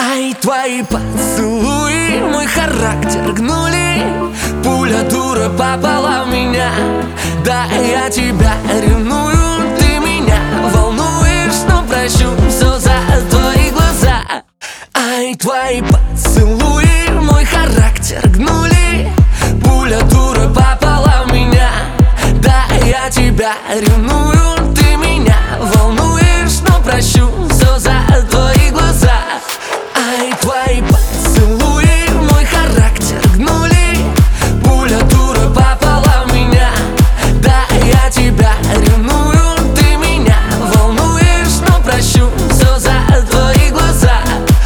Ай, твои поцелуи мой характер гнули. Пуля дура попала в меня. Да, я тебя ревную, ты меня волнуешь, но прощу все за твои глаза. Ай, твои поцелуи мой характер гнули. Пуля дура попала в меня. Да, я тебя ревную, ты меня волнуешь, но прощу все за твои глаза. Ай, твои поцелуи мой характер гнули. Пуля дура попала в меня. Да, я тебя ревную, ты меня волнуешь, но прощу все за твои глаза.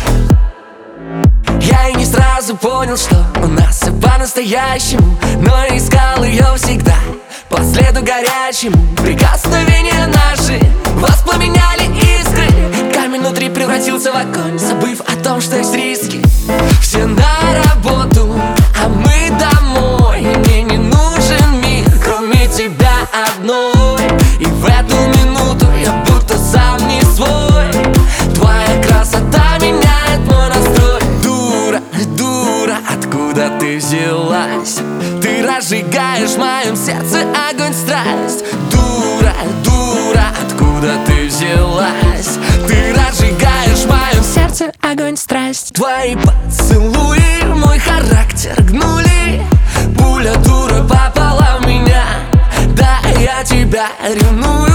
Я и не сразу понял, что у нас все по-настоящему, но искал ее всегда по следу горячему. Прикосновения наши воспламеняли искры. Камень внутри превратился в огонь, забыв о том, что есть риски. Все на работу, а мы домой. Мне не нужен мир, кроме тебя одной. И в эту минуту я будто сам не свой. Твоя красота меняет мой настрой. Дура, дура, откуда ты взялась? Ты разжигаешь в моем сердце огонь, страсть. Дура, дура, откуда ты взялась? Ты разжигаешь в моем сердце огонь, страсть. Твои поцелуи мой характер гнули. Пуля дура попала в меня. Да, я тебя ревную,